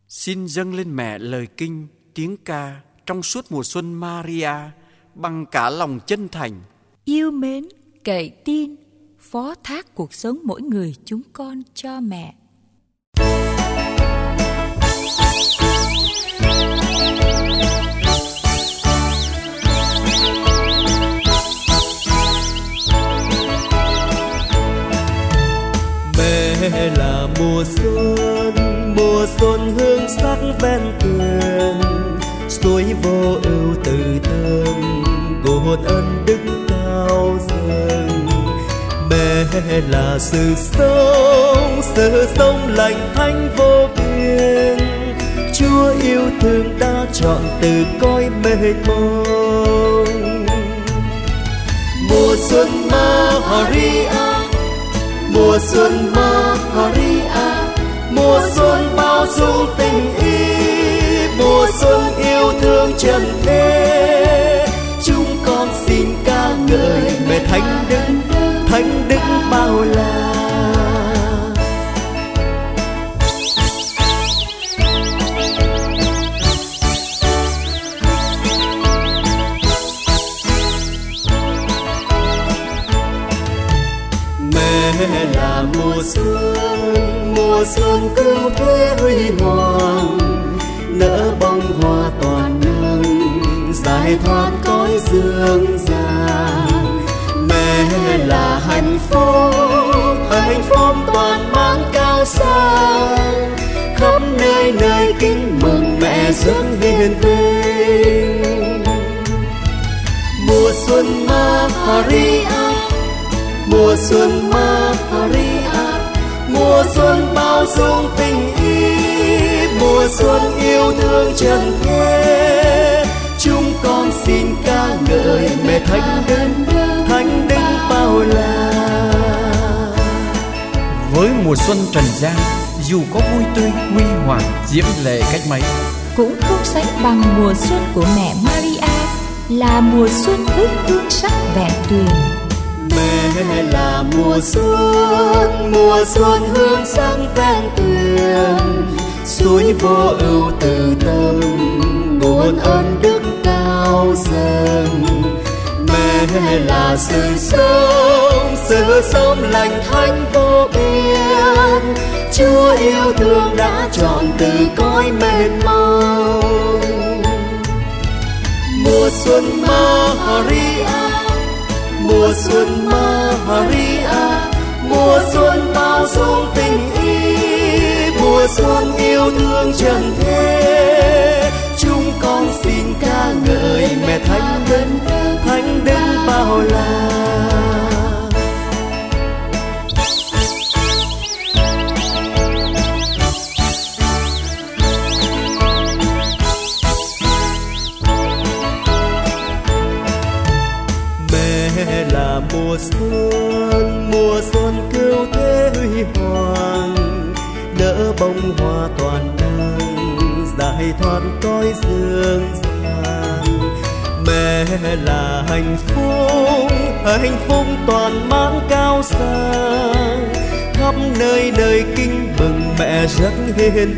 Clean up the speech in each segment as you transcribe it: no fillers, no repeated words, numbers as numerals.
Xin dâng lên mẹ lời kinh, tiếng ca trong suốt mùa xuân Maria bằng cả lòng chân thành, yêu mến, cậy tin, phó thác cuộc sống mỗi người chúng con cho mẹ. Mẹ là mùa xuân hương sắc ven tuyền, suối vô ưu từ thơm, cội ân đức cao dâng. Mẹ là sự sống lành thánh vô biên, Chúa yêu thương đã chọn từ cõi mệt mỏi. Mùa xuân Maria, mùa xuân Maria, mùa xuân bao dung tình ý, mùa xuân yêu thương trần thế. Chúng con xin ca ngợi mẹ thánh đức bao la. Mẹ là mùa xuân cứu thế huy hoàng, nở bông hoa toàn nắng, giải thoát cõi dương gian. Mẹ là hạnh phúc toàn mang cao sang, khắp nơi kính mừng mẹ dâng hiền vinh. Mùa xuân Maria, mùa xuân Maria, mùa xuân bao dung tình ý, mùa xuân yêu thương trần thế. Chúng con xin ca ngợi mẹ thánh đức bao la. Với mùa xuân trần gian, dù có vui tươi huy hoàng diễm lệ cách mấy, cũng không sánh bằng mùa xuân của mẹ Maria, là mùa xuân với hương sắc vẹn tuyền. Mẹ là mùa xuân hương sắc ven tuyền, suối vô ưu từ tâm, nguồn ơn đức cao dâng. Mẹ là sự sống lành thánh vô biên, Chúa yêu thương đã chọn từ cõi mệt mỏi. Mùa xuân Maria, mùa xuân Maria, mùa xuân bao dung tình ý, mùa xuân yêu thương trần thế. Chúng con xin ca ngợi mẹ thánh đức bao la. Mẹ là mùa xuân cứu thế huy hoàng, nở bông hoa toàn năng, giải thoát cõi dương gian. Mẹ là hạnh phúc toàn mang cao sang, khắp nơi kính mừng mẹ rất hiền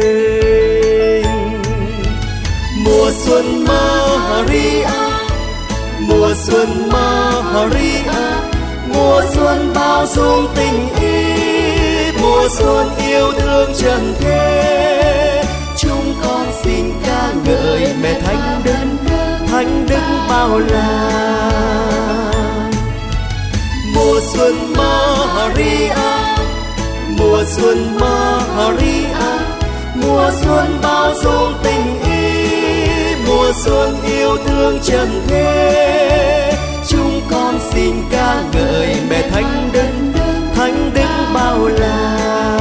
vinh. Mùa xuân Maria, mùa xuân Maria, mùa xuân bao dung tình ý, mùa xuân yêu thương trần thế. Chúng con xin ca ngợi mẹ thánh đức bao la. Mùa xuân Maria, mùa xuân Maria, mùa xuân bao dung tình ý, mùa xuân yêu thương trần thế. Chúng con xin ca ngợi mẹ thánh đức bao la.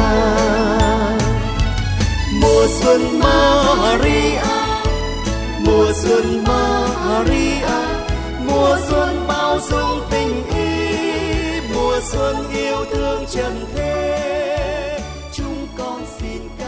Mùa xuân Maria, mùa xuân Maria, mùa xuân bao dung tình ý, mùa xuân yêu thương trần thế. Chúng con xin ca